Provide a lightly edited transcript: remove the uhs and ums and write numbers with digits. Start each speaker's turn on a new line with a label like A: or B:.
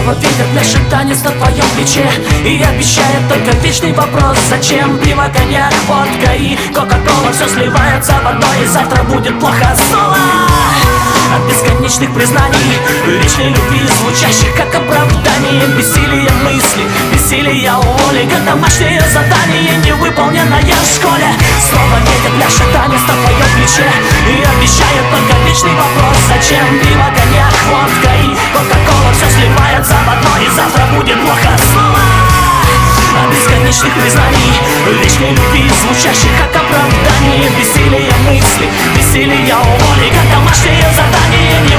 A: снова ветер пляшет танец на твоем плече и обещает только вечный вопрос: зачем? Пиво, коньяк, водка и кока-кола, все сливается в одно, и завтра будет плохо снова. От бесконечных признаний, вечной любви, звучащих как оправдание, бессилие мысли, бессилие воли, как домашнее задание, невыполненное в школе. Снова ветер пляшет танец на твоем плече и обещает только вечный вопрос: зачем? Пиво, коньяк, водка и кока-кола, все сливается в одно, и завтра будет плохо снова. От бесконечных признаний, вечной любви, звучащих как оправдание, бессилие мысли, бессилие воли, как домашнее задание.